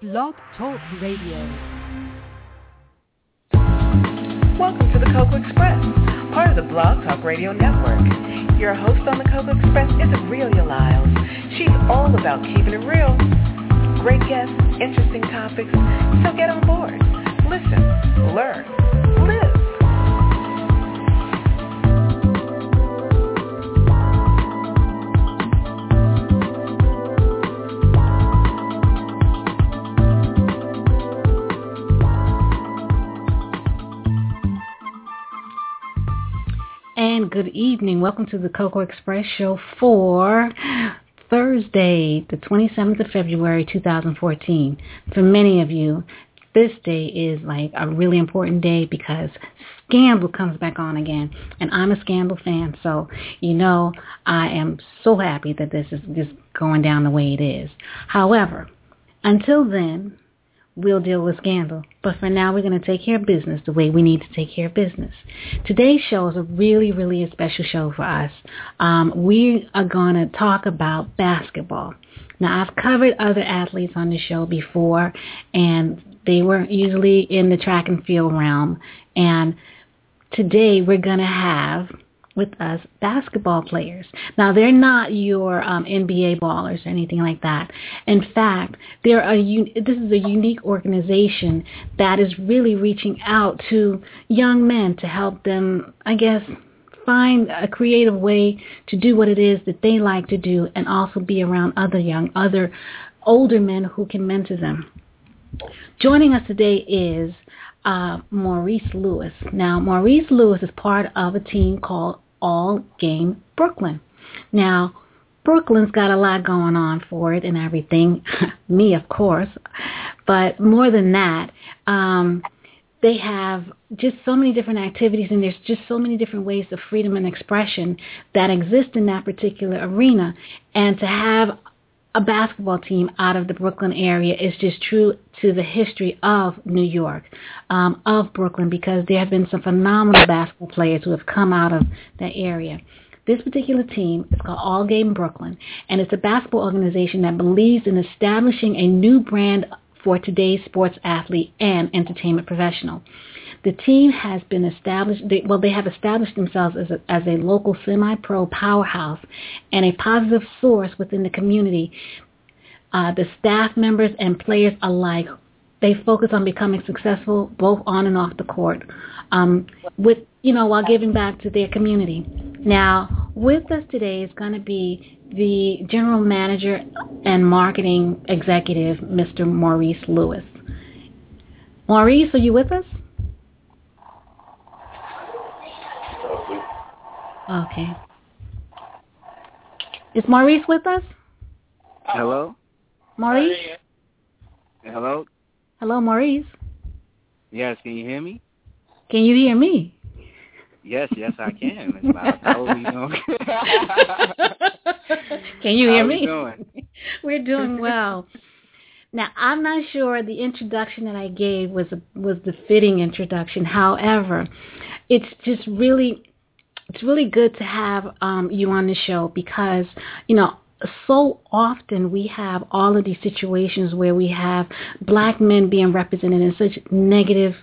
Blog Talk Radio. Welcome to the Cocoa Express, part of the Blog Talk Radio Network. Your host on the Cocoa Express is Aurelia Lyles. She's all about keeping it real. Great guests, interesting topics, so get on board. Listen, learn, live. And good evening. Welcome to the Cocoa Express show for Thursday, the 27th of February, 2014. For many of you, this day is like a really important day because Scandal comes back on again. And I'm a Scandal fan, so you know I am so happy that this is just going down the way it is. However, until then, we'll deal with Scandal. But for now, we're going to take care of business the way we need to take care of business. Today's show is a really a special show for us. We are going to talk about basketball. Now, I've covered other athletes on the show before, and they were usually in the track and field realm. And today, we're going to have with us basketball players. Now, they're not your NBA ballers or anything like that. In fact, this is a unique organization that is really reaching out to young men to help them, I guess, find a creative way to do what it is that they like to do and also be around other older men who can mentor them. Joining us today is Maurice Lewis. Now, Maurice Lewis is part of a team called All Game Brooklyn. Now, Brooklyn's got a lot going on for it and everything. Me, of course. But more than that, they have just so many different activities, and there's just so many different ways of freedom and expression that exist in that particular arena. And to have a basketball team out of the Brooklyn area is just true to the history of New York, of Brooklyn, because there have been some phenomenal basketball players who have come out of that area. This particular team is called All Game Brooklyn, and it's a basketball organization that believes in establishing a new brand for today's sports athlete and entertainment professional. The team has been established, they have established themselves as a local semi-pro powerhouse and a positive source within the community. The staff members and players alike, they focus on becoming successful both on and off the court, while giving back to their community. Now, with us today is going to be the general manager and marketing executive, Mr. Maurice Lewis. Maurice, are you with us? Okay. Is Maurice with us? Hello? Maurice? Hello? Hello, Maurice? Yes, can you hear me? Can you hear me? Yes, I can. It's loud. Can you hear me? How are you doing? We're doing well. Now, I'm not sure the introduction that I gave was the fitting introduction. However, it's really good to have you on the show because, so often we have all of these situations where we have black men being represented in such negative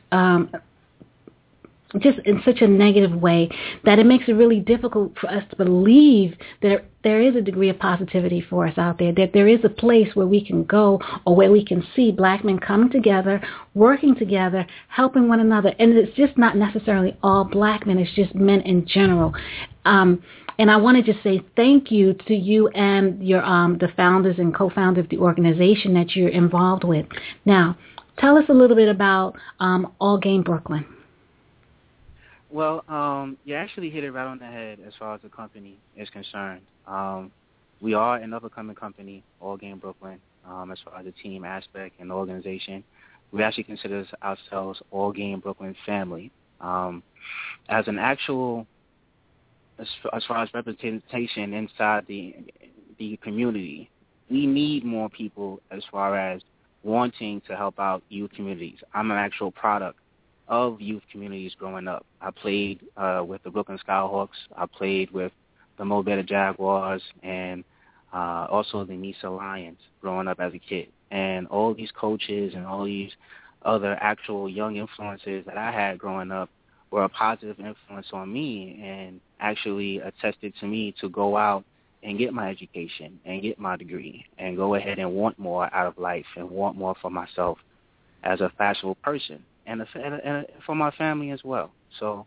just in such a negative way that it makes it really difficult for us to believe that there is a degree of positivity for us out there, that there is a place where we can go or where we can see black men coming together, working together, helping one another. And it's just not necessarily all black men, it's just men in general. And I want to just say thank you to you and your the founders and co-founder of the organization that you're involved with. Now, tell us a little bit about All Game Brooklyn. Well, you actually hit it right on the head as far as the company is concerned. We are an up-and-coming company, All Game Brooklyn, as far as the team aspect and the organization. We actually consider ourselves All Game Brooklyn family. As an actual, as far as representation inside the community, we need more people as far as wanting to help out youth communities. I'm an actual product of youth communities growing up. I played with the Brooklyn Skyhawks. I played with the Mo Better Jaguars and also the Nisa Lions growing up as a kid. And all these coaches and all these other actual young influences that I had growing up were a positive influence on me and actually attested to me to go out and get my education and get my degree and go ahead and want more out of life and want more for myself as a fashionable person and for my family as well. So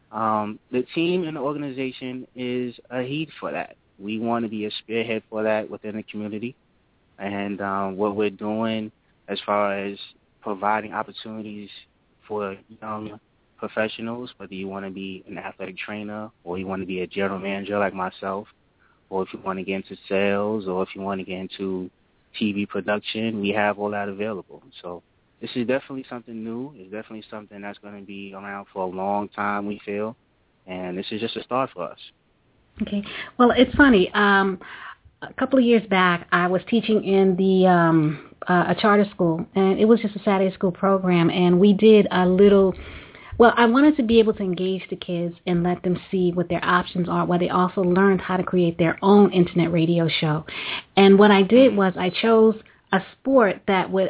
the team and the organization is a heed for that. We want to be a spearhead for that within the community. And what we're doing as far as providing opportunities for young professionals, whether you want to be an athletic trainer or you want to be a general manager like myself, or if you want to get into sales or if you want to get into TV production, we have all that available. So this is definitely something new. It's definitely something that's going to be around for a long time, we feel. And this is just a start for us. Okay. Well, it's funny. A couple of years back, I was teaching in the a charter school, and it was just a Saturday school program, and we did a little. Well, I wanted to be able to engage the kids and let them see what their options are, while they also learned how to create their own internet radio show. And what I did was I chose a sport that would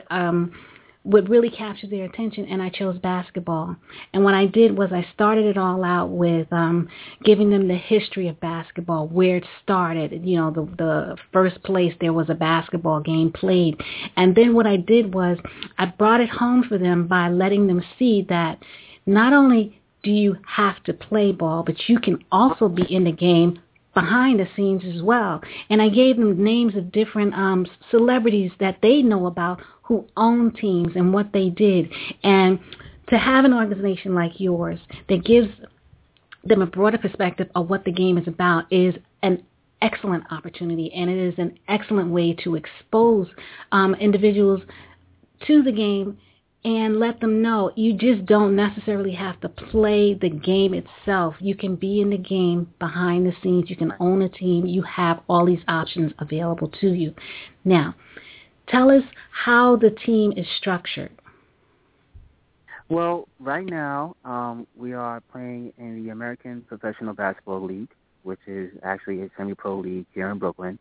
really capture their attention, and I chose basketball. And what I did was I started it all out with giving them the history of basketball, where it started, you know, the first place there was a basketball game played. And then what I did was I brought it home for them by letting them see that not only do you have to play ball, but you can also be in the game behind the scenes as well. And I gave them names of different celebrities that they know about who own teams and what they did. And to have an organization like yours that gives them a broader perspective of what the game is about is an excellent opportunity, and it is an excellent way to expose individuals to the game and let them know you just don't necessarily have to play the game itself. You can be in the game behind the scenes. You can own a team. You have all these options available to you. Now, tell us how the team is structured. Well, right now we are playing in the American Professional Basketball League, which is actually a semi-pro league here in Brooklyn.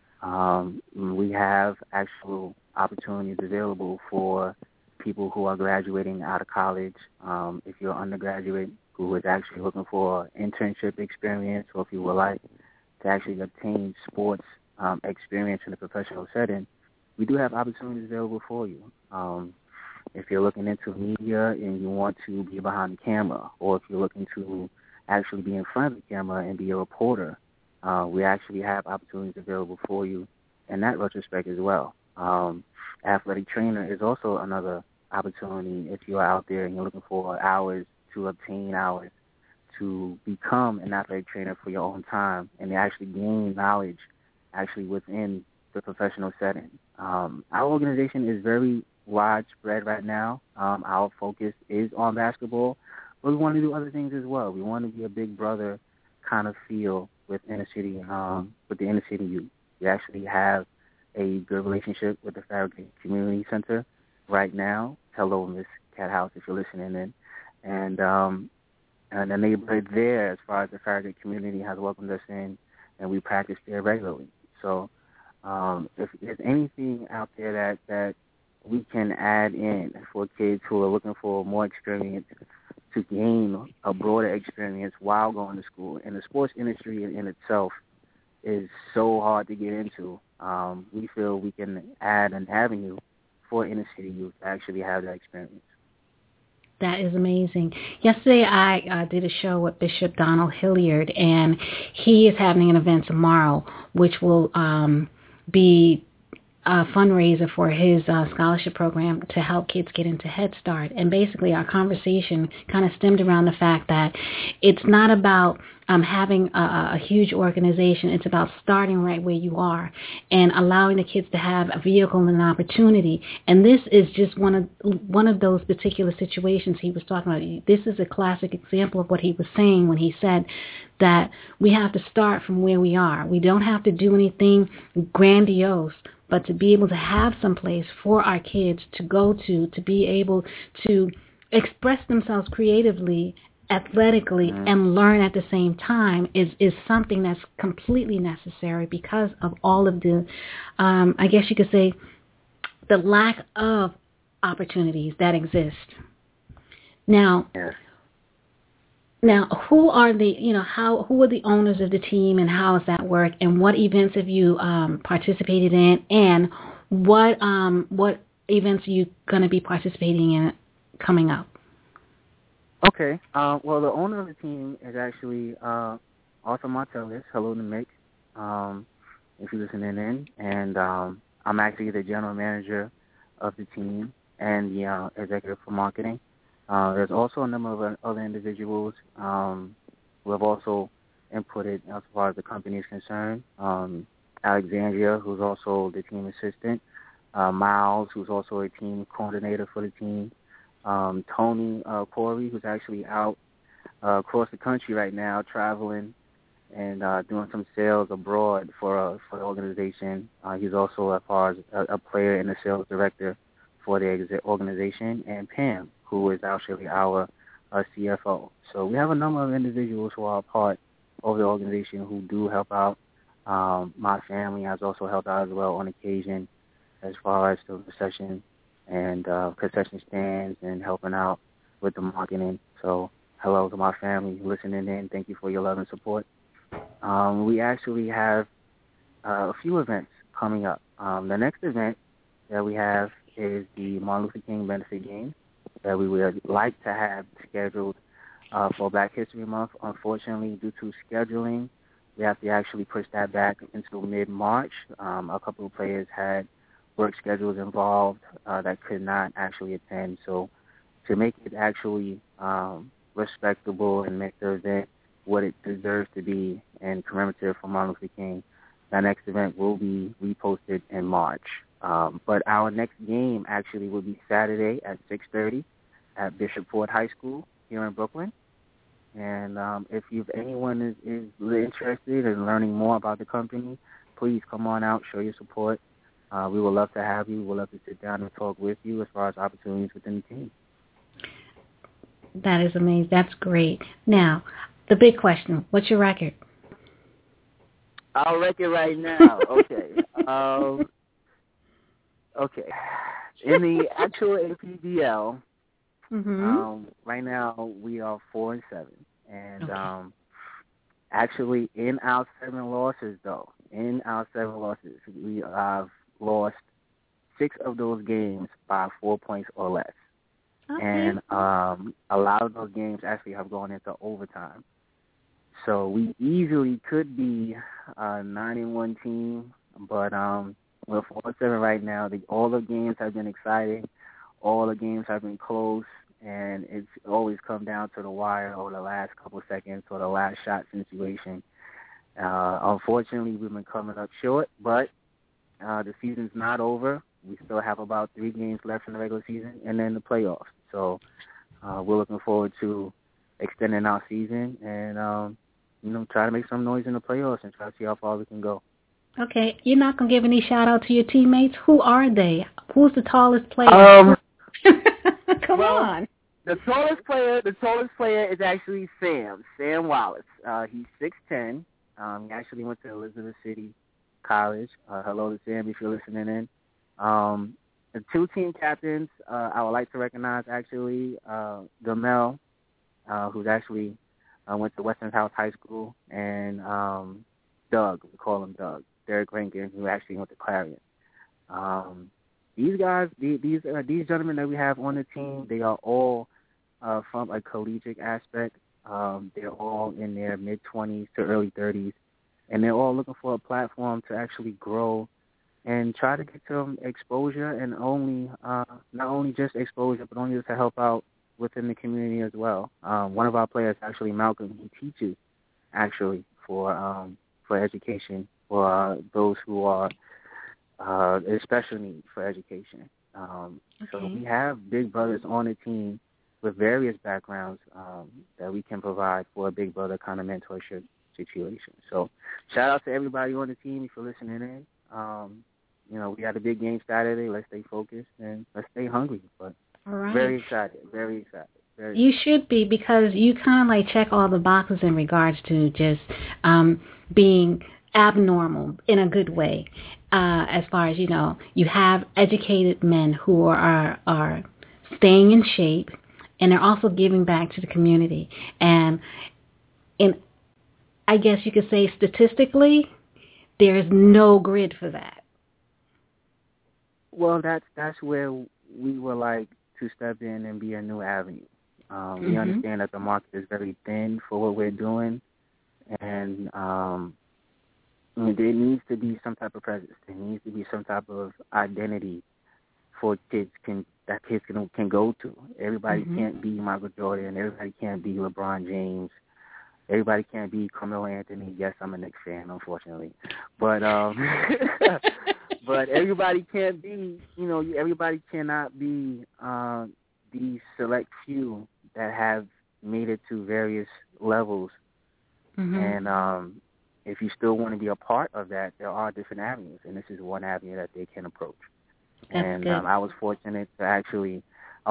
We have actual opportunities available for people who are graduating out of college. If you're an undergraduate who is actually looking for internship experience, or if you would like to actually obtain sports experience in a professional setting, we do have opportunities available for you. If you're looking into media and you want to be behind the camera, or if you're looking to actually be in front of the camera and be a reporter, we actually have opportunities available for you in that retrospect as well. Athletic trainer is also another opportunity if you are out there and you're looking for hours to obtain hours to become an athletic trainer for your own time and to actually gain knowledge actually within the professional setting. Our organization is very widespread right now. Our focus is on basketball, but we want to do other things as well. We want to be a big brother kind of feel with inner city, with the inner city youth. We actually have a good relationship with the Farragut Community Center right now. Hello, Miss Cat House, if you're listening in. And the neighborhood there, as far as the Farragut community, has welcomed us in, and we practice there regularly. So if there's anything out there that we can add in for kids who are looking for more experience to gain a broader experience while going to school, and the sports industry in itself is so hard to get into, we feel we can add an avenue for inner city youth to actually have that experience. That is amazing. Yesterday I did a show with Bishop Donald Hilliard, and he is having an event tomorrow which will be a fundraiser for his scholarship program to help kids get into Head Start. And basically our conversation kind of stemmed around the fact that it's not about having a huge organization. It's about starting right where you are and allowing the kids to have a vehicle and an opportunity. And this is just one of those particular situations he was talking about. This is a classic example of what he was saying when he said that we have to start from where we are. We don't have to do anything grandiose, but to be able to have some place for our kids to go to be able to express themselves creatively, athletically, and learn at the same time is something that's completely necessary because of all of the, I guess you could say, the lack of opportunities that exist. Now, Yes. Now, who are the who are the owners of the team, and how does that work? And what events have you participated in, and what events are you going to be participating in coming up? Okay. Well, the owner of the team is actually Arthur Martellus. Hello to Mick, if you're listening in. And I'm actually the general manager of the team and the executive for marketing. There's also a number of other individuals who have also inputted as far as the company is concerned. Alexandria, who's also the team assistant. Miles, who's also a team coordinator for the team. Tony Corey, who's actually out across the country right now, traveling and doing some sales abroad for the organization. He's also as far as a player and a sales director for the organization. And Pam, who is actually our CFO. So we have a number of individuals who are a part of the organization who do help out. My family has also helped out as well on occasion as far as the recession and concession stands and helping out with the marketing. So hello to my family listening in. Thank you for your love and support. We actually have a few events coming up. The next event that we have is the Martin Luther King benefit game that we would like to have scheduled for Black History Month. Unfortunately, due to scheduling, we have to actually push that back until mid-March. A couple of players had work schedules involved that could not actually attend. So to make it actually respectable and make the event what it deserves to be and commemorative for Martin Luther King, that next event will be reposted in March. But our next game actually will be Saturday at 6:30 at Bishop Ford High School here in Brooklyn. And if anyone is interested in learning more about the company, please come on out, show your support. We would love to have you. We would love to sit down and talk with you as far as opportunities within the team. That is amazing. That's great. Now, the big question, what's your record? Our record right now, okay. Okay. In the actual APBL, right now we are 4-7, and okay. Actually in our 7 losses, we have lost 6 of those games by 4 points or less, and a lot of those games actually have gone into overtime. So we easily could be a 9-1 team, but we're 4-7 right now. All the games have been exciting. All the games have been close, and it's always come down to the wire or the last couple of seconds or the last shot situation. Unfortunately, we've been coming up short, but the season's not over. We still have about 3 games left in the regular season and then the playoffs. So we're looking forward to extending our season and, try to make some noise in the playoffs and try to see how far we can go. Okay, you're not going to give any shout-out to your teammates? Who are they? Who's the tallest player? Come on. The tallest player is actually Sam Wallace. He's 6'10". He actually went to Elizabeth City College. Hello to Sam if you're listening in. The 2 team captains I would like to recognize actually Gamel, who's actually went to Western House High School, and Doug, we call him Doug, Derek Rankin, who actually went to Clarion. These guys, these gentlemen that we have on the team, they are all from a collegiate aspect. They're all in their mid-20s to early 30s, and they're all looking for a platform to actually grow and try to get some exposure, and not only just exposure, but only to help out within the community as well. One of our players, actually Malcolm, he teaches actually for education for those who are in special needs for education. So we have big brothers on the team with various backgrounds that we can provide for a big brother kind of mentorship situation. So shout out to everybody on the team if you're listening in. We got a big game Saturday. Let's stay focused and let's stay hungry. But right. Very excited. You should be, because you kind of like check all the boxes in regards to just being abnormal in a good way. as far as, you have educated men who are staying in shape, and they're also giving back to the community. And I guess you could say statistically, there's no grid for that. Well, that's where we would like to step in and be a new avenue. We understand that the market is very thin for what we're doing, and there needs to be some type of presence. There needs to be some type of identity for kids can go to. Everybody can't be Michael Jordan. Everybody can't be LeBron James. Everybody can't be Carmelo Anthony. Yes, I'm a Knicks fan, unfortunately, but but everybody can't be. Everybody cannot be the select few that have made it to various levels. And if you still want to be a part of that, there are different avenues, and this is one avenue that they can approach. That's good. I was fortunate to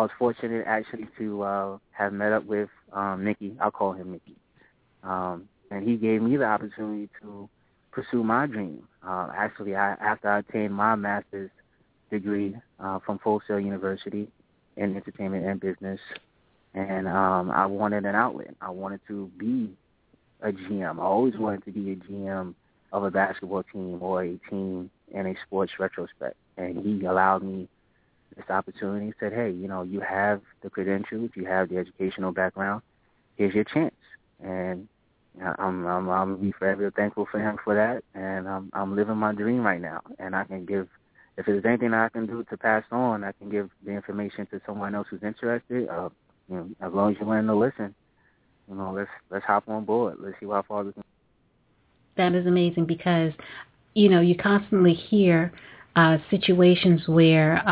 have met up with Mickey. I'll call him Mickey. And he gave me the opportunity to pursue my dream. After I attained my master's degree from Full Sail University in entertainment and business, and I wanted an outlet. I wanted to be a GM. I always wanted to be a GM of a basketball team or a team in a sports retrospect. And he allowed me this opportunity. He said, hey, you have the credentials, you have the educational background. Here's your chance. And I'm going to be forever thankful for him for that. And I'm living my dream right now. And I can give, if there's anything that I can do to pass on, I can give the information to someone else who's interested. As long as you're willing to listen, let's hop on board. Let's see how far we can. That is amazing because, you constantly hear situations where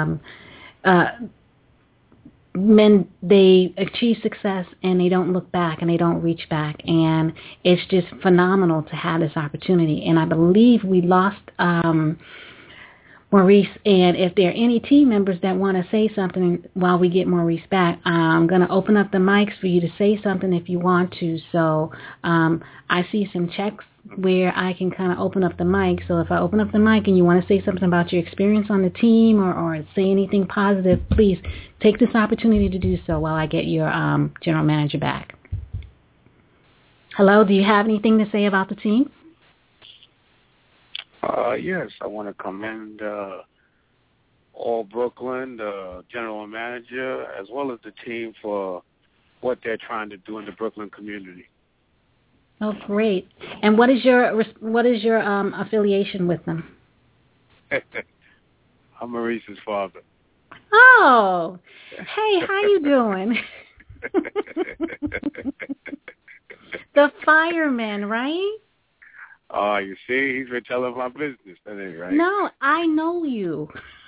men, they achieve success and they don't look back and they don't reach back. And it's just phenomenal to have this opportunity. And I believe we lost Maurice, and if there are any team members that want to say something while we get Maurice back, I'm going to open up the mics for you to say something if you want to. So I see some checks where I can kind of open up the mic. So if I open up the mic and you want to say something about your experience on the team or say anything positive, please take this opportunity to do so while I get your general manager back. Hello, do you have anything to say about the team? Yes, I want to commend All Brooklyn, the general manager, as well as the team for what they're trying to do in the Brooklyn community. Oh, great! And what is your affiliation with them? I'm Maurice's father. Oh, hey, how you doing? The fireman, right? Oh, you see, he's been telling my business, that ain't right. No, I know you.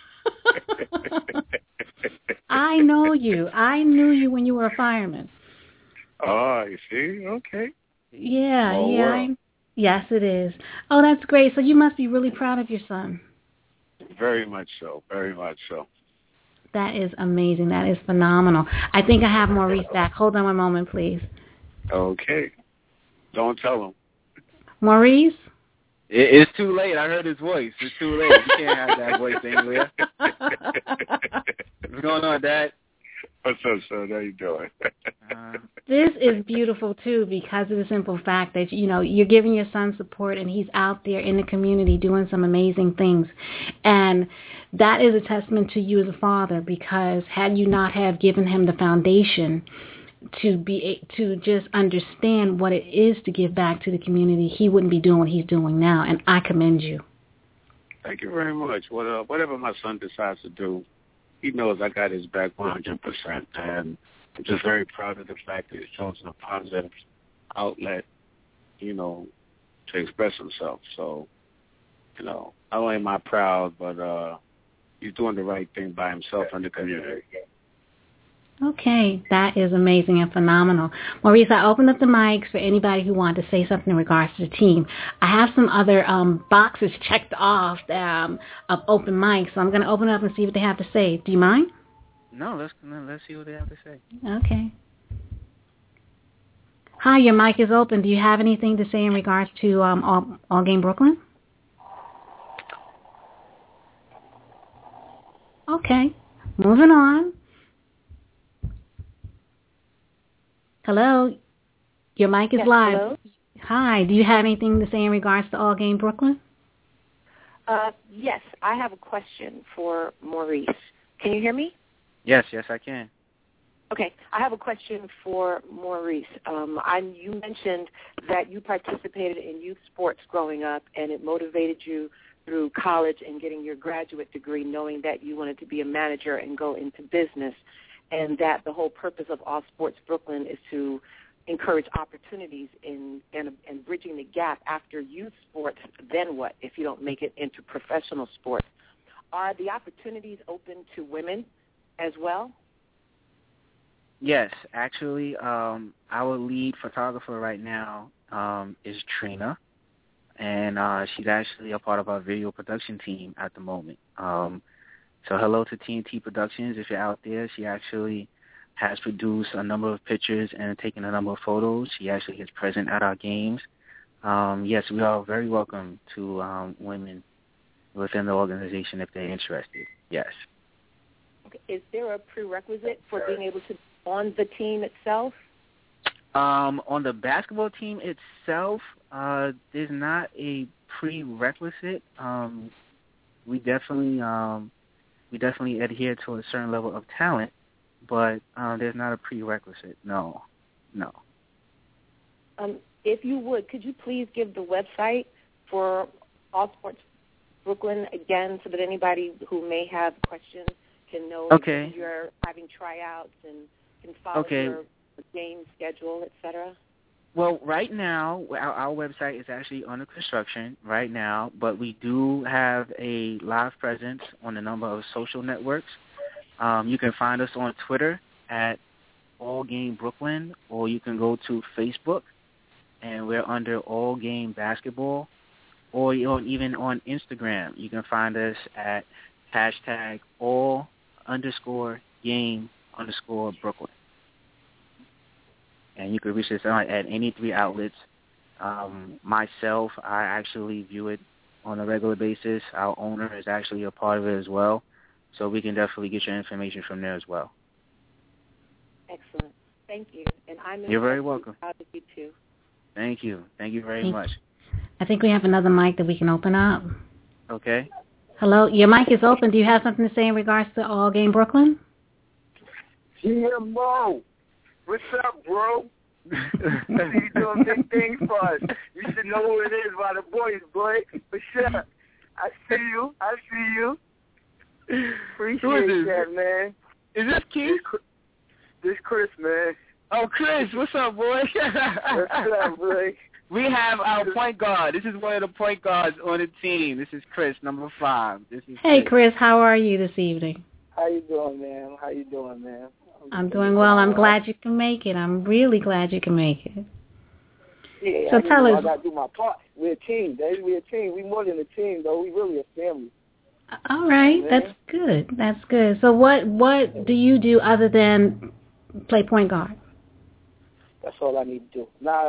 I know you. I knew you when you were a fireman. Oh, you see? Okay. Yeah. Yes, it is. Oh, that's great. So you must be really proud of your son. Very much so. Very much so. That is amazing. That is phenomenal. I think I have Maurice back. Hold on one moment, please. Okay. Don't tell him. Maurice? It's too late. I heard his voice. It's too late. You can't have that voice anywhere. What's going on, Dad? What's up, son? How you doing? This is beautiful, too, because of the simple fact that, you're giving your son support and he's out there in the community doing some amazing things. And that is a testament to you as a father, because had you not have given him the foundation to just understand what it is to give back to the community, he wouldn't be doing what he's doing now, and I commend you. Thank you very much. Whatever my son decides to do, he knows I got his back 100%, and I'm just very proud of the fact that he's chosen a positive outlet, to express himself. So, not only am I proud, but he's doing the right thing by himself and the community. Okay, that is amazing and phenomenal. Maurice, I opened up the mics for anybody who wanted to say something in regards to the team. I have some other boxes checked off of open mics, so I'm going to open up and see what they have to say. Do you mind? No, let's see what they have to say. Okay. Hi, your mic is open. Do you have anything to say in regards to All Game Brooklyn? Okay. Moving on. Hello. Your mic is live. Hello? Hi. Do you have anything to say in regards to All Game Brooklyn? Yes, I have a question for Maurice. Can you hear me? Yes, I can. Okay, I have a question for Maurice. You mentioned that you participated in youth sports growing up, and it motivated you through college and getting your graduate degree, knowing that you wanted to be a manager and go into business, and that the whole purpose of All Sports Brooklyn is to encourage opportunities in bridging the gap after youth sports. Then what if you don't make it into professional sports? Are the opportunities open to women as well? Yes, actually, our lead photographer right now is Trina, and she's actually a part of our video production team at the moment. So hello to TNT Productions if you're out there. She actually has produced a number of pictures and taken a number of photos. She actually is present at our games. Yes, we are very welcome to women within the organization if they're interested. Yes. Okay. Is there a prerequisite for being able to be on the team itself? On the basketball team itself, there's not a prerequisite. We definitely adhere to a certain level of talent, but there's not a prerequisite. No. If you would, could you please give the website for All Sports Brooklyn again, so that anybody who may have questions can know if you're having tryouts and can follow your game schedule, etc.? Well, right now, our website is actually under construction right now, but we do have a live presence on a number of social networks. You can find us on Twitter at All Game Brooklyn, or you can go to Facebook, and we're under All Game Basketball, or even on Instagram. You can find us at hashtag all_game_Brooklyn. And you can reach us at any three outlets. Myself, I actually view it on a regular basis. Our owner is actually a part of it as well. So we can definitely get your information from there as well. Excellent. Thank you. And You're very welcome. Proud of you too. Thank you. Thank you very much. I think we have another mic that we can open up. Okay. Hello, your mic is open. Do you have something to say in regards to All Game Brooklyn? GMO. What's up, bro? You doing big things for us. You should know who it is by the voice, boy. For sure. I see you. Appreciate that, man. Is this Keith? This Chris, man. Oh, Chris, what's up, boy? What's up, boy? We have our point guard. This is one of the point guards on the team. This is Chris, number 5. Hey, Chris, how are you this evening? How you doing, man? I'm doing well. I'm glad you can make it. I'm really glad you can make it. Yeah, so tell us. I got to do my part. We're a team, baby. We're a team. We're more than a team, though. We really a family. All right. Yeah, that's good. So what do you do other than play point guard? That's all I need to do. Nah.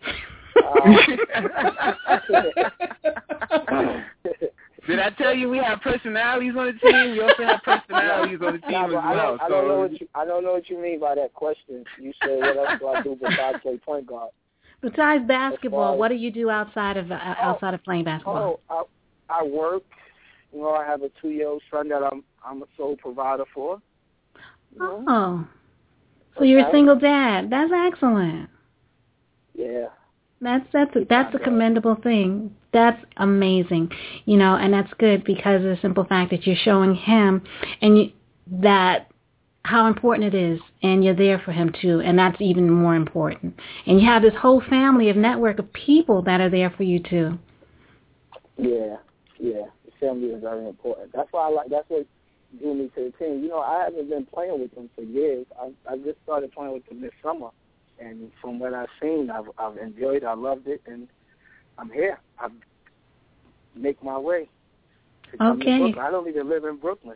Did I tell you we have personalities on the team? We also have personalities on the team as well. I don't know what you mean by that question. You said what else do I do besides play point guard? Besides basketball, what do you do outside of playing basketball? Oh, I work. You know, I have a 2-year-old son that I'm a sole provider for. You know? Oh, so you're a single dad. That's excellent. Yeah. That's a commendable thing. That's amazing, and that's good because of the simple fact that you're showing him that how important it is, and you're there for him too, and that's even more important. And you have this whole family of network of people that are there for you too. Yeah. The family is very important. That's what drew me to the team. I haven't been playing with them for years. I just started playing with them this summer. And from what I've seen, I've enjoyed it. I loved it, and I'm here. I make my way to come to Brooklyn. I don't even live in Brooklyn.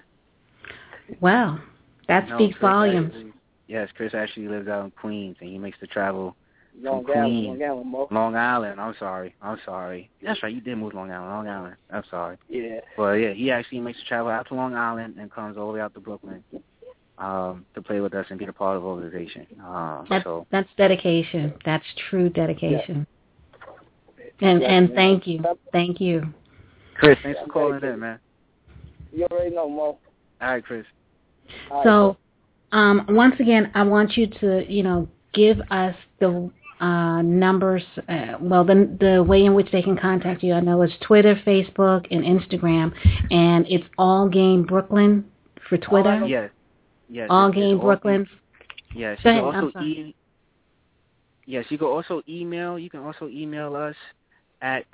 Wow, that speaks volumes. Yes, Chris actually lives out in Queens, and he makes the travel Long Queens. Island, Mo. Long Island. I'm sorry. That's right. You did move to Long Island. I'm sorry. Yeah. But yeah, he actually makes a travel out to Long Island and comes all the way out to Brooklyn to play with us and be a part of the organization. That's dedication. That's true dedication. Yeah. And thank you. Chris, thanks for calling in, man. You already know, Mo. All right, Chris. So, once again, I want you to, give us the numbers, the way in which they can contact you. I know it's Twitter, Facebook, and Instagram, and it's All Game Brooklyn for Twitter. Yes. All Game Brooklyn. Yes. Go You can also email. You can also email us at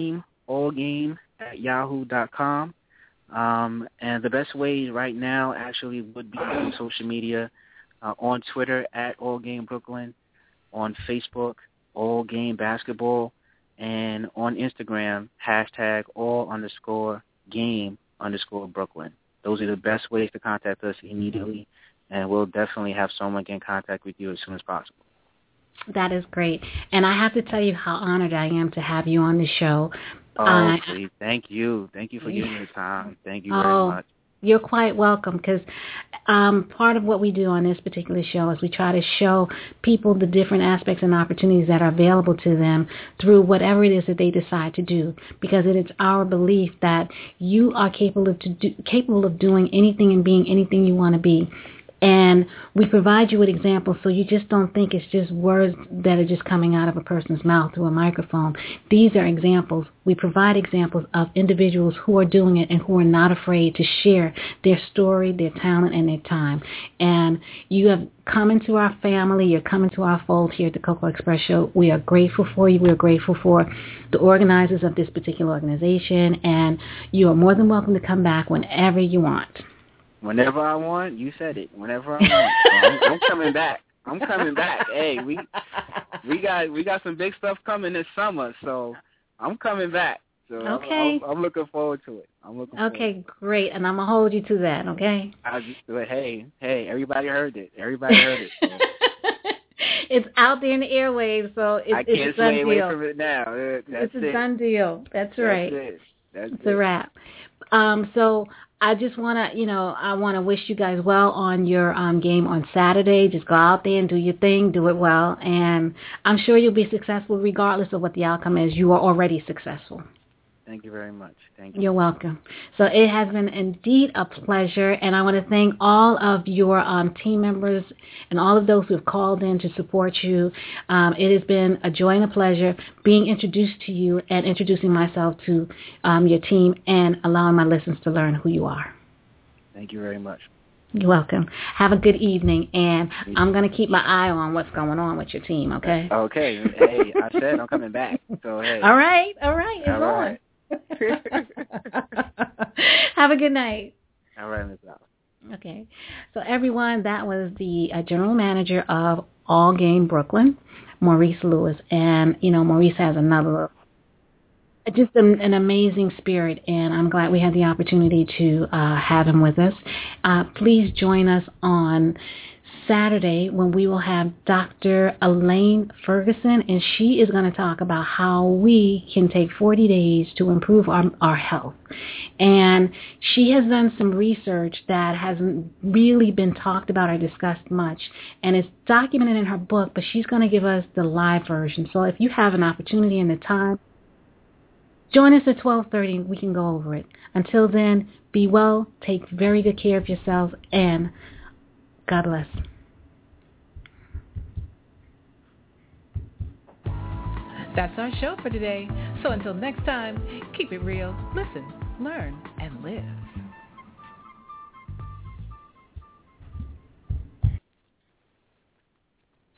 teamallgame@yahoo.com. And the best way right now actually would be on social media, on Twitter at All Game Brooklyn, on Facebook All Game Basketball, and on Instagram #all_game_Brooklyn. Those are the best ways to contact us immediately, and we'll definitely have someone get in contact with you as soon as possible. That is great. And I have to tell you how honored I am to have you on the show. Oh, please. Thank you. Thank you for giving me the time. Thank you very much. You're quite welcome, because part of what we do on this particular show is we try to show people the different aspects and opportunities that are available to them through whatever it is that they decide to do, because it is our belief that you are capable of doing anything and being anything you want to be. And we provide you with examples so you just don't think it's just words that are just coming out of a person's mouth through a microphone. These are examples. We provide examples of individuals who are doing it and who are not afraid to share their story, their talent, and their time. And you have come into our family. You're coming to our fold here at the Cocoa Express Show. We are grateful for you. We are grateful for the organizers of this particular organization. And you are more than welcome to come back whenever you want. Whenever I want, you said it. Whenever I want, I'm coming back. Hey, we got some big stuff coming this summer, so I'm coming back. So okay. I'm looking forward to it. Okay, great, and I'm gonna hold you to that. Okay. I just do it. Hey, everybody heard it. So. It's out there in the airwaves, so it's I can't a done stay deal. away from it now. It's a done deal. That's right. It's a wrap. So I just want to, I want to wish you guys well on your game on Saturday. Just go out there and do your thing, do it well, and I'm sure you'll be successful regardless of what the outcome is. You are already successful. Thank you very much. Thank you. You're welcome. So it has been indeed a pleasure, and I want to thank all of your team members and all of those who have called in to support you. It has been a joy and a pleasure being introduced to you and introducing myself to your team and allowing my listeners to learn who you are. Thank you very much. You're welcome. Have a good evening, and I'm going to keep my eye on what's going on with your team, okay? Okay. Hey, I said I'm coming back. So, hey. All right. It's on. Have a good night. All right, Ms. Alice. Okay. So, everyone, that was the general manager of All Game Brooklyn, Maurice Lewis. And, Maurice has just an amazing spirit, and I'm glad we had the opportunity to have him with us. Please join us on Saturday when we will have Dr. Elaine Ferguson, and she is going to talk about how we can take 40 days to improve our health. And she has done some research that hasn't really been talked about or discussed much, and it's documented in her book, but she's going to give us the live version. So if you have an opportunity and the time, join us at 12:30. We can go over it. Until then, be well, take very good care of yourselves, and God bless. That's our show for today. So until next time, keep it real, listen, learn, and live.